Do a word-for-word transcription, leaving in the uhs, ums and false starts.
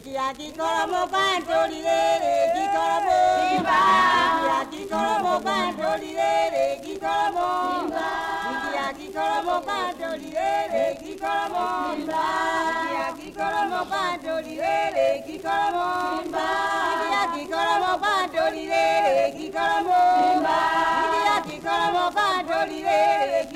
Kikoromo bandolire, kikoromo simba. Kikoromo bandolire, kikoromo simba. Kikoromo bandolire, kikoromo simba. Kikoromo bandolire, kikoromo simba. Kikoromo bandolire, kikoromo simba. Kikoromo bandolire,